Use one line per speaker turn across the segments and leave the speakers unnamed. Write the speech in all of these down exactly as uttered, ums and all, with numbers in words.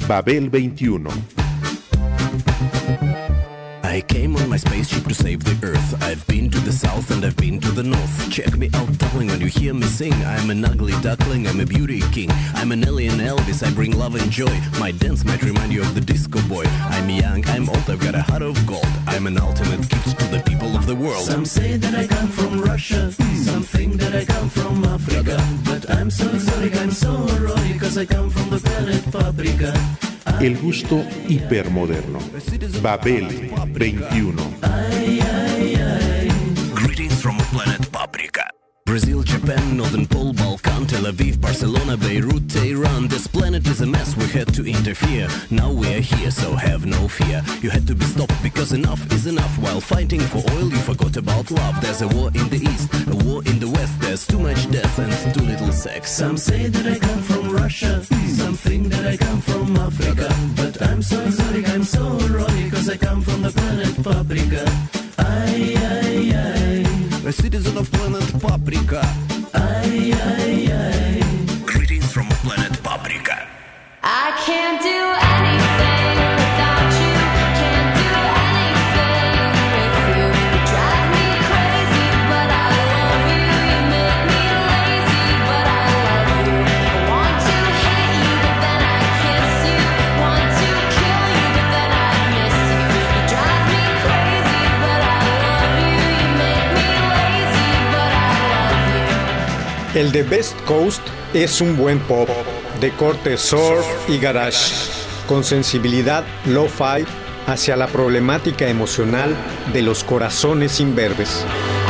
Babel veintiuno.
I came on my spaceship to save the Earth. I've been to the south and I've been to the north. Check me out, darling, when you hear me sing. I'm an ugly duckling, I'm a beauty king. I'm an alien Elvis, I bring love and joy. My dance might remind you of the disco boy. I'm young, I'm old, I've got a heart of gold. I'm an ultimate gift to the people of the world.
Some say that I come from Russia, some think that I come from Africa. But I'm so sorry, I'm so roy, cause I come from the planet Paprika.
El gusto hipermoderno. Babel veintiuno.
Ay, ay, ay.
Greetings from planet Paprika. Brazil, Japan, Northern Pole, Balkan, Tel Aviv, Barcelona, Beirut, Tehran. This planet is a mess, we had to interfere. Now we are here, so have no fear. You had to be stopped because enough is enough. While fighting for oil, you forgot about love. There's a war in the east, a war in the west. There's too much death and too little sex.
Some say that I come from Russia, some think that I come from Africa. But I'm so sorry, I'm so roy, cause I come from the planet Paprika. Ay, ay, ay.
A citizen of planet Paprika.
Ay, ay, ay.
Greetings from planet Paprika.
I can't do anything without you. Can't do anything with you. You drive me crazy, but I love you. You make me lazy, but I love you. I want to hate you, but then I kiss you. Want to kill you, but then I miss you. You drive me crazy, but I love you. You make me lazy, but I love you.
El The Best Coast es un buen pop de corte surf y garage, con sensibilidad lo-fi hacia la problemática emocional de los corazones imberbes.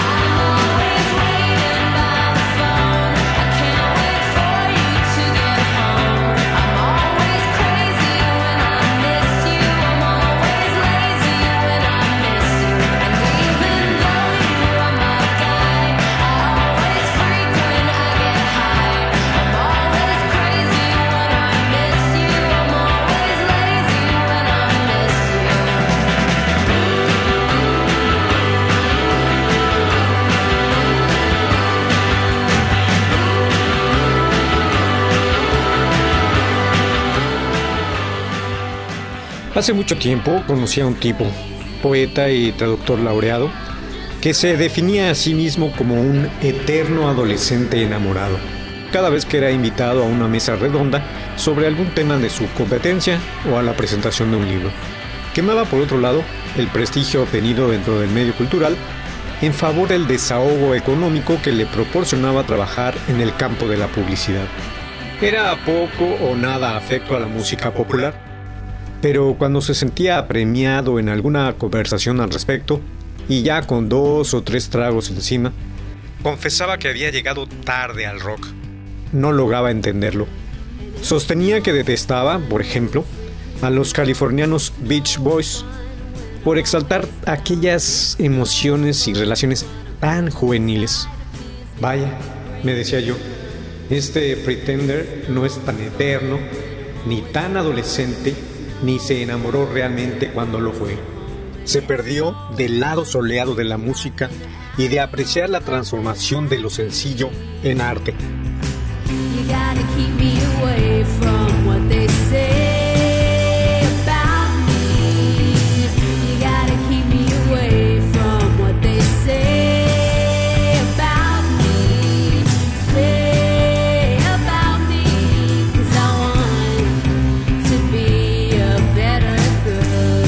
Hace mucho tiempo conocí a un tipo, poeta y traductor laureado, que se definía a sí mismo como un eterno adolescente enamorado. Cada vez que era invitado a una mesa redonda sobre algún tema de su competencia o a la presentación de un libro, quemaba por otro lado el prestigio obtenido dentro del medio cultural en favor del desahogo económico que le proporcionaba trabajar en el campo de la publicidad. Era poco o nada afecto a la música popular, pero cuando se sentía apremiado en alguna conversación al respecto, y ya con dos o tres tragos encima, confesaba que había llegado tarde al rock. No lograba entenderlo. Sostenía que detestaba, por ejemplo, a los californianos Beach Boys por exaltar aquellas emociones y relaciones tan juveniles. Vaya, me decía yo, este Pretender no es tan eterno, ni tan adolescente, ni se enamoró realmente cuando lo fue. Se perdió del lado soleado de la música y de apreciar la transformación de lo sencillo en arte.
You gotta keep me away from what they say about me. You gotta keep me away from what they say about me. Say about me, 'cause I want to be a better girl.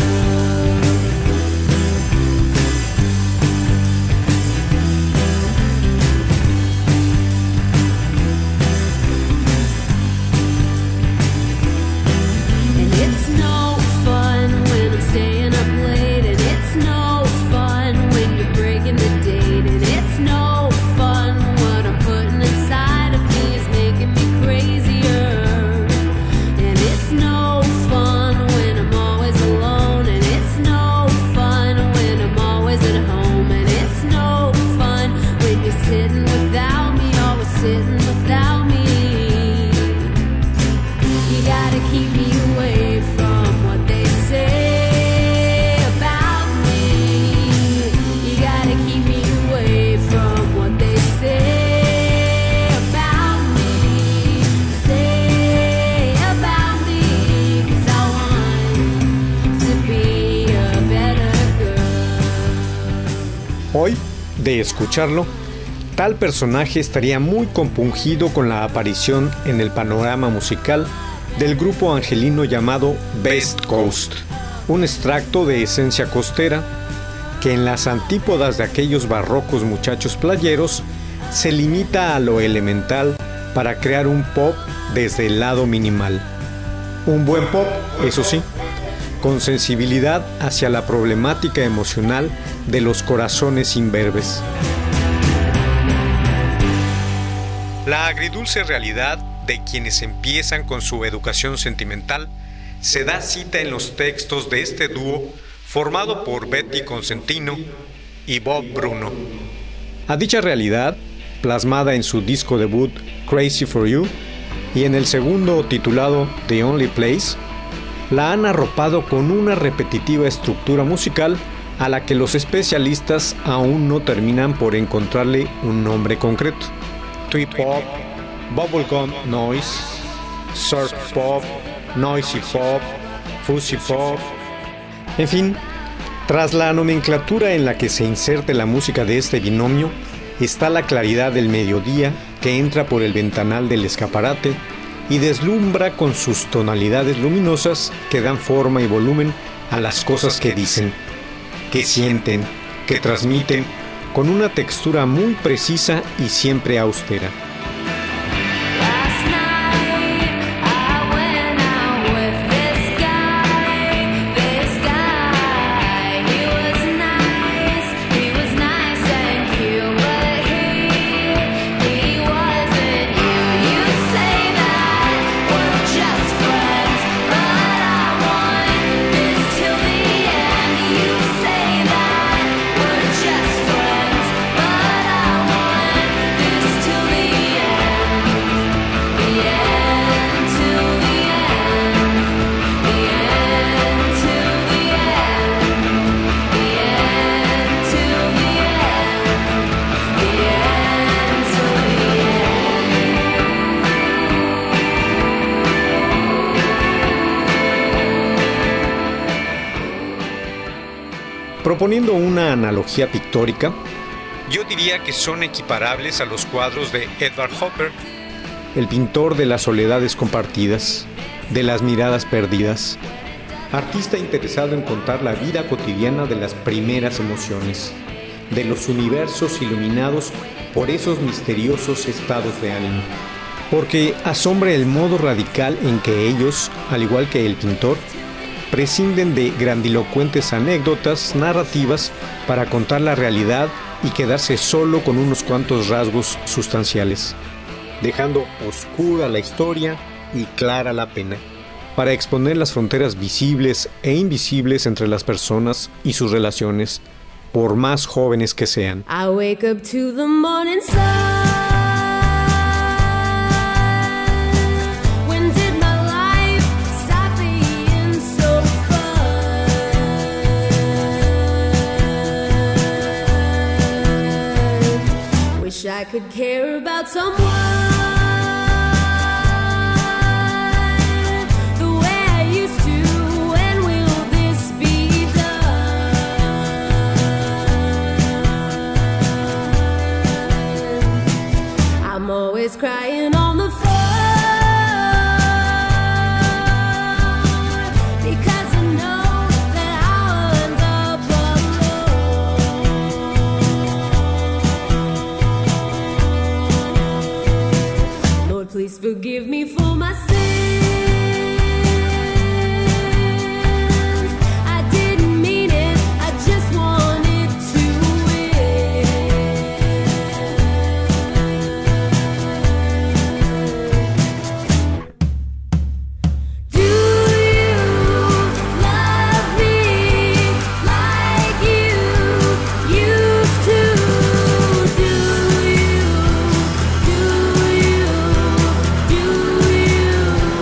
Hoy, de escucharlo, tal personaje estaría muy compungido con la aparición en el panorama musical del grupo angelino llamado Best Coast, un extracto de esencia costera que en las antípodas de aquellos barrocos muchachos playeros se limita a lo elemental para crear un pop desde el lado minimal. Un buen pop, eso sí, con sensibilidad hacia la problemática emocional de los corazones imberbes. La agridulce realidad de quienes empiezan con su educación sentimental se da cita en los textos de este dúo formado por Betty Consentino y Bob Bruno. A dicha realidad, plasmada en su disco debut Crazy for You y en el segundo titulado The Only Place, la han arropado con una repetitiva estructura musical a la que los especialistas aún no terminan por encontrarle un nombre concreto. Trip Pop, Bubblegum Noise, Surf Pop, Noisy Pop, Fuzzy Pop. En fin, tras la nomenclatura en la que se inserte la música de este binomio, está la claridad del mediodía que entra por el ventanal del escaparate y deslumbra con sus tonalidades luminosas que dan forma y volumen a las cosas que dicen, que sienten, que transmiten, con una textura muy precisa y siempre austera.
Last night I went out with this guy, this guy. He was nice, he was nice and cute, but he, he wasn't you. You say that we're just friends, but I want this till the end. You say that we're just friends, but I want this till the end. The end till the end. The end till the end. The end till the end. The end till the
Proponiendo una analogía pictórica, yo diría que son equiparables a los cuadros de Edvard Hopper, el pintor de las soledades compartidas, de las miradas perdidas, artista interesado en contar la vida cotidiana de las primeras emociones, de los universos iluminados por esos misteriosos estados de ánimo. Porque asombra el modo radical en que ellos, al igual que el pintor, prescinden de grandilocuentes anécdotas narrativas para contar la realidad y quedarse solo con unos cuantos rasgos sustanciales, dejando oscura la historia y clara la pena, para exponer las fronteras visibles e invisibles entre las personas y sus relaciones, por más jóvenes que sean.
I wake up to the morning sun. When did my life stop being so fun? Wish I could care about someone the way I used to. When will this be done? I'm always crying on the floor because I know that I'll end up alone. Lord, please forgive me for my sins. I didn't mean it, I just wanted to win. Do you love me like you used to? Do you, do you, do you?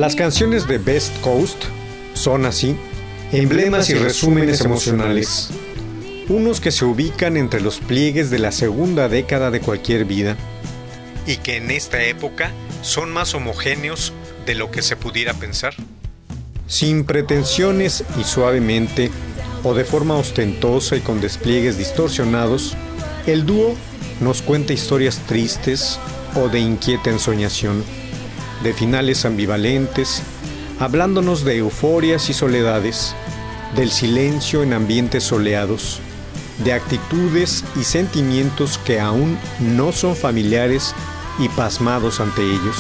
Las canciones de Best Coast son así, emblemas y resúmenes emocionales, unos que se ubican entre los pliegues de la segunda década de cualquier vida y que en esta época son más homogéneos de lo que se pudiera pensar. Sin pretensiones y suavemente, o de forma ostentosa y con despliegues distorsionados, el dúo nos cuenta historias tristes o de inquieta ensoñación, de finales ambivalentes, hablándonos de euforias y soledades, del silencio en ambientes soleados, de actitudes y sentimientos que aún no son familiares y pasmados ante ellos.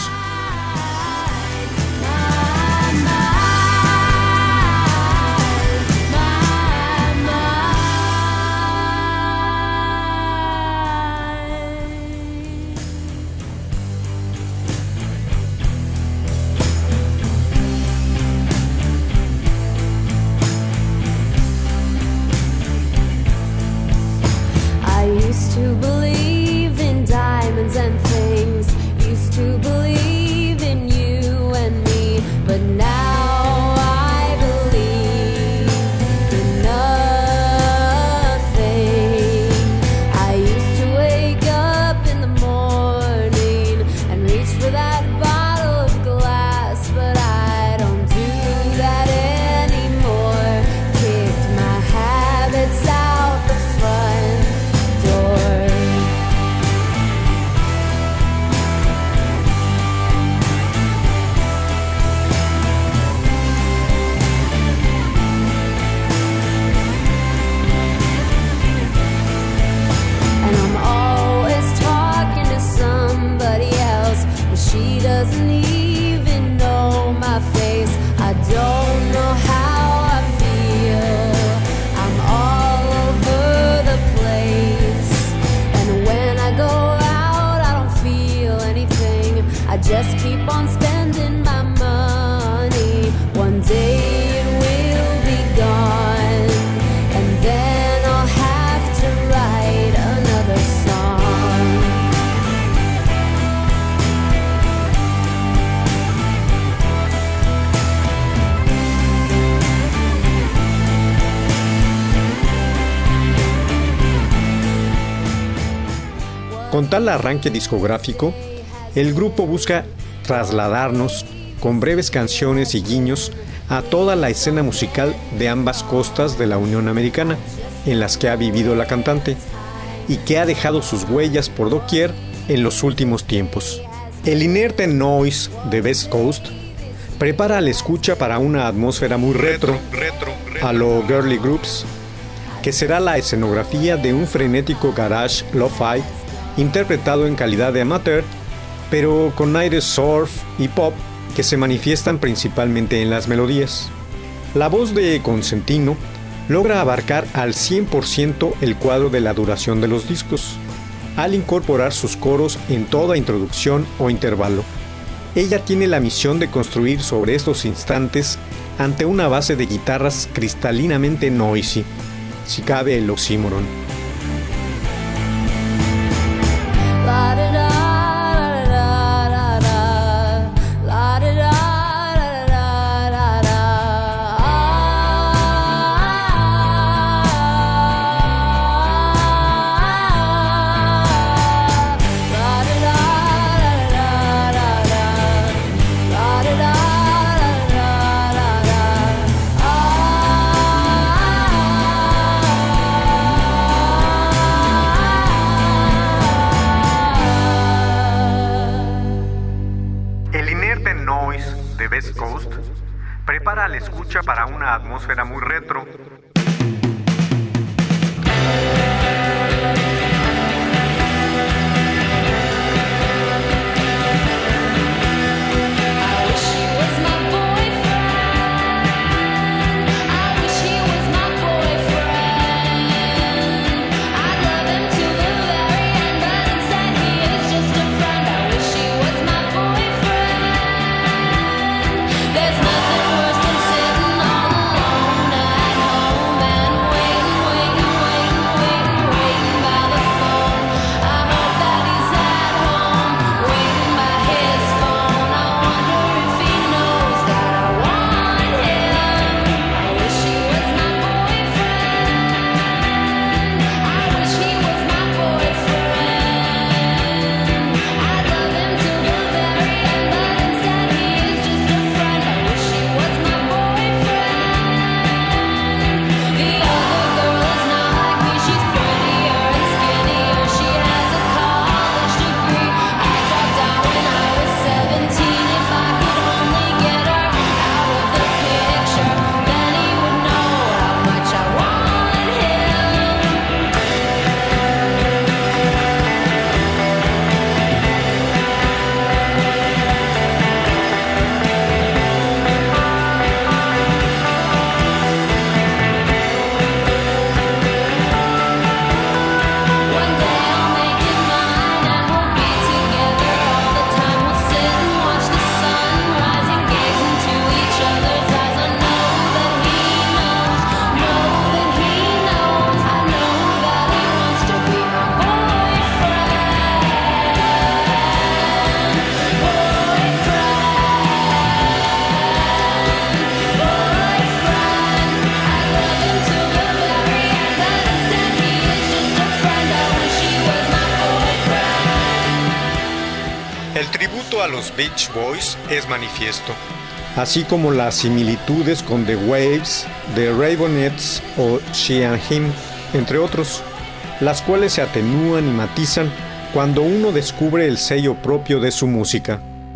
Con tal arranque discográfico, el grupo busca trasladarnos con breves canciones y guiños a toda la escena musical de ambas costas de la Unión Americana, en las que ha vivido la cantante, y que ha dejado sus huellas por doquier en los últimos tiempos. El inerte noise de Best Coast prepara al escucha para una atmósfera muy retro, retro, retro a lo girly groups, que será la escenografía de un frenético garage lo-fi interpretado en calidad de amateur, pero con aires surf y pop que se manifiestan principalmente en las melodías. La voz de Consentino logra abarcar al cien por ciento el cuadro de la duración de los discos, al incorporar sus coros en toda introducción o intervalo. Ella tiene la misión de construir sobre estos instantes ante una base de guitarras cristalinamente noisy, si cabe el oxímoron. Best Coast prepara al escucha para una atmósfera muy retro.
There's nothing worse than sitting all alone at home.
El tributo a los Beach Boys es manifiesto, así como las similitudes con The Waves, The Raveonettes o She and Him, entre otros, las cuales se atenúan y matizan cuando uno descubre el sello propio de su música.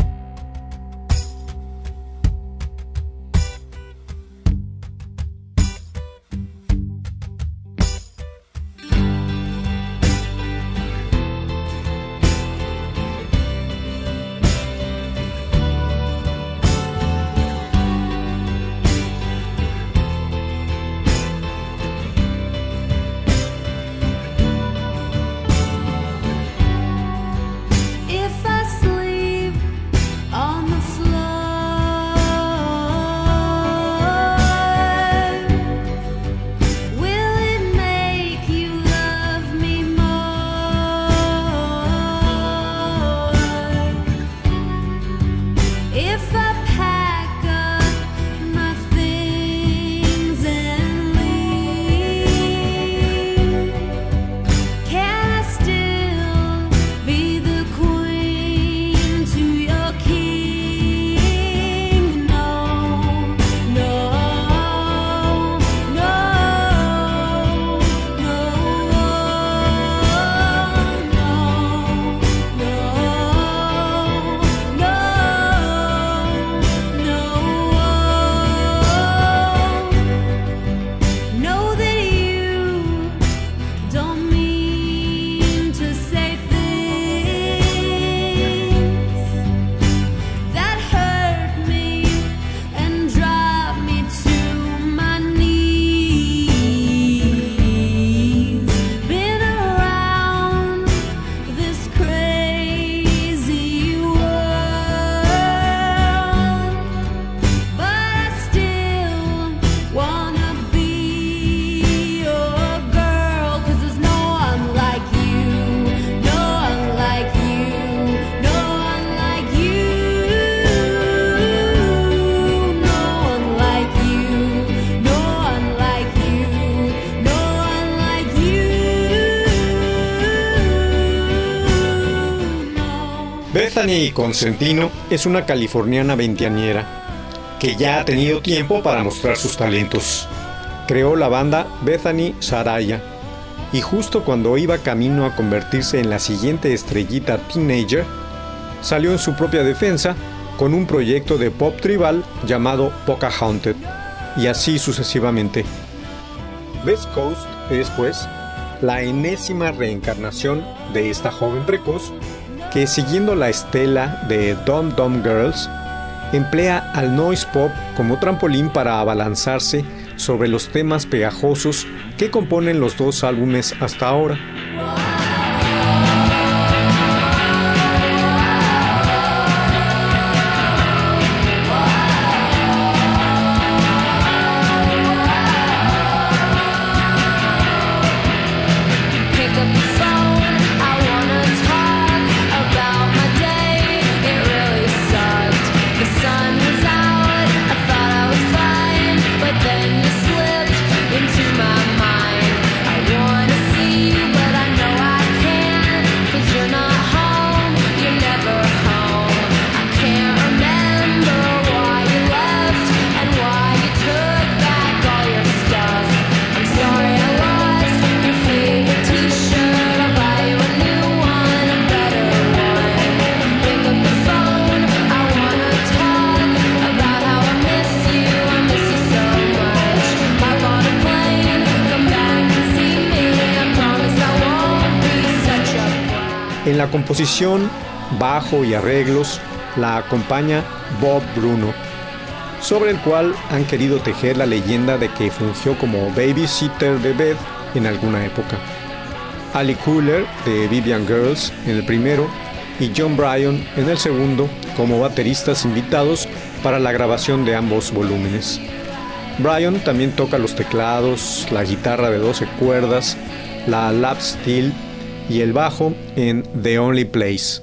If I sleep on the floor, will it make you love me more? If I pack up my things and leave, can I still be the queen to your king? No, no, no, no, no, no, no. Know that you don't mean to say things that hurt me and drive me to my knees. Been around this crazy world, but I still wanna be your girl, 'cause there's no one like you, no one like you, no one like you, no one like you, no one like you, no one like you, no.
Bethany Consentino es una californiana veinteañera que ya ha tenido tiempo para mostrar sus talentos. Creó la banda Bethany Saraya y justo cuando iba camino a convertirse en la siguiente estrellita teenager, salió en su propia defensa con un proyecto de pop tribal llamado Pocahontas, y así sucesivamente. West Coast es, pues, la enésima reencarnación de esta joven precoz que, siguiendo la estela de Dum Dum Girls, emplea al noise pop como trampolín para abalanzarse sobre los temas pegajosos que componen los dos álbumes hasta ahora.
Pick up the phone, I wanna talk about my day. It really sucked. The sun was out, I thought I was fine, but then you slipped into my mind. I wanna see you, but I know I can't, 'cause you're not home, you're never home. I can't remember why you left and why you took back all your stuff. I'm sorry I lost your favorite t-shirt. I'll buy you a new one, a better one. Pick up the phone, I wanna talk about how I miss you, I miss you so much. Hop on a plane, come back and see me. I promise I won't be such a brat.
En la composición, bajo y arreglos la acompaña Bob Bruno, sobre el cual han querido tejer la leyenda de que fungió como babysitter de Beth en alguna época. Ali Cooler de Vivian Girls en el primero y John Bryan en el segundo como bateristas invitados para la grabación de ambos volúmenes. Bryan también toca los teclados, la guitarra de doce cuerdas, la lap steel y el bajo en The Only Place.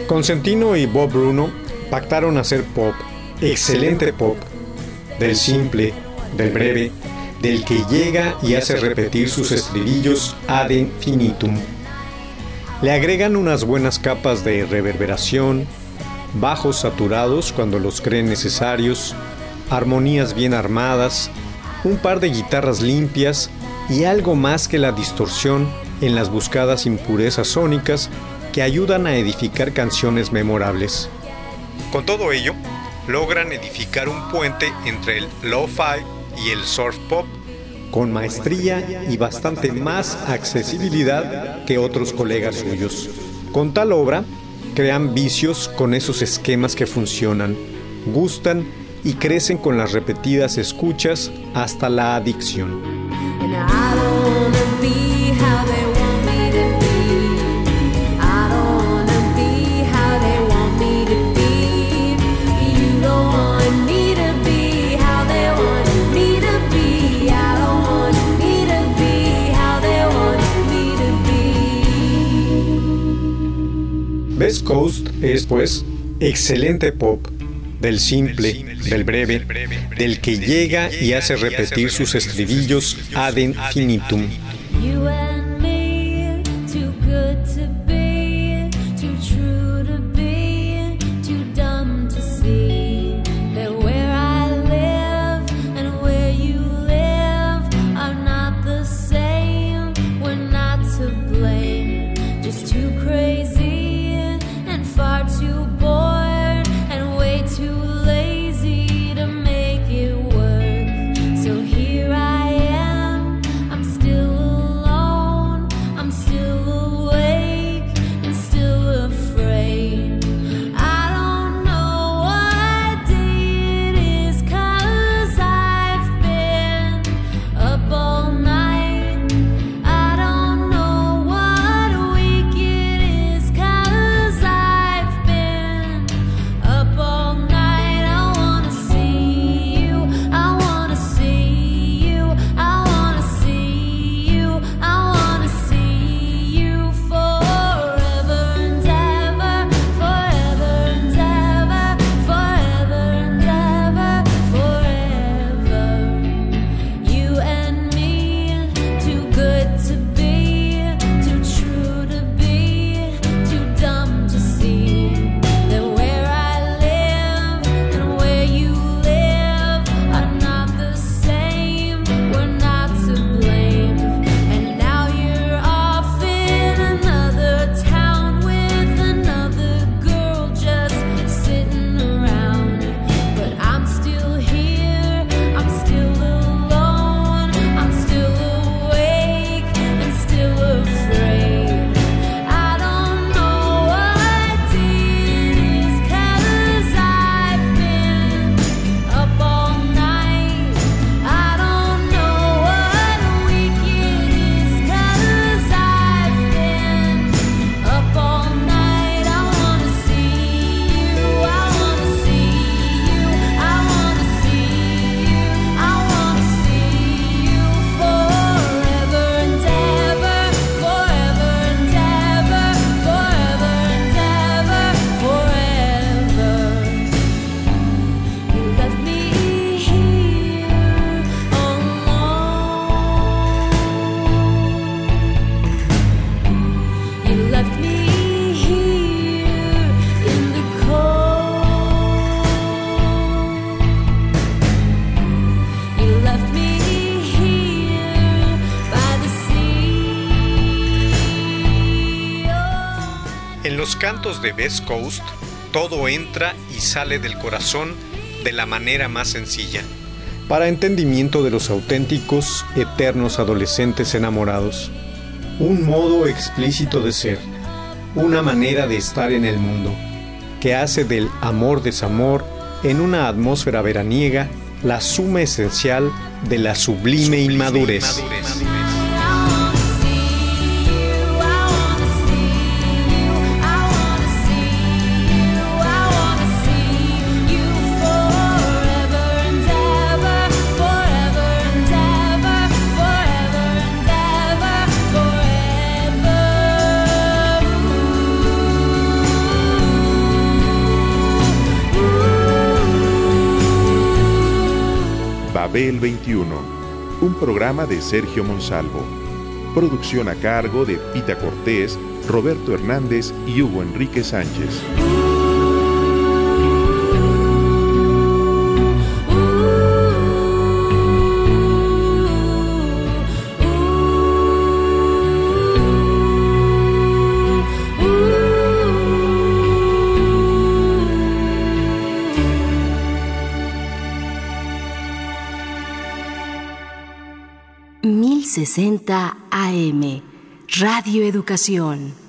Consentino y Bob Bruno pactaron hacer pop, excelente pop, del simple, del breve, del que llega y hace repetir sus estribillos ad infinitum. Le agregan unas buenas capas de reverberación, bajos saturados cuando los creen necesarios, armonías bien armadas, un par de guitarras limpias y algo más que la distorsión en las buscadas impurezas sónicas que ayudan a edificar canciones memorables. Con todo ello, logran edificar un puente entre el lo-fi y el surf pop con maestría y bastante más accesibilidad que otros colegas suyos. Con tal obra, crean vicios con esos esquemas que funcionan, gustan y crecen con las repetidas escuchas hasta la adicción.
And I don't wanna be how they want me to be. I don't wanna be how they want me to be. You don't want me to be how they want me to be. I don't want me to be how they want me to be.
Best Coast es, pues, excelente pop, del simple, del breve, del que llega y hace repetir sus estribillos ad infinitum.
You and me, too good to be, too true to be, too dumb to see that where I live and where you live are not the same. We're not to blame, just too crazy and far too bored and way too lazy to make it work. So here I am, I'm still alone, I'm still awake and still afraid. I don't know what day it is, 'cause I've been up all night. I don't know what week it is, 'cause I've been up all night. I wanna see you, I wanna see you, I wanna see you, I wanna see you forever and ever, forever and ever, forever and ever, forever. You and me, too good to be, too true to be, too dumb to see that where I live and where you live are not the same. We're not to blame. And now you're off in another town with another girl just sitting around. But I'm still here, I'm still alone, I'm still awake and still afraid. I don't know what it is, 'cause I've been up all night. I don't know what week it is, 'cause I've been up all night. I wanna see you, I wanna see you, I wanna see you, I wanna see you forever and ever, forever and ever, forever and ever, forever. You left me here alone. You left me here in the cold. You left me here by the sea. Oh.
En los cantos de Best Coast, todo entra y sale del corazón de la manera más sencilla, para entendimiento de los auténticos, eternos adolescentes enamorados. Un modo explícito de ser, una manera de estar en el mundo, que hace del amor-desamor en una atmósfera veraniega la suma esencial de la sublime inmadurez.
Forever
Babel veintiuno, un programa de Sergio Monsalvo. Producción a cargo de Pita Cortés, Roberto Hernández y Hugo Enrique Sánchez.
mil sesenta A M, Radio Educación.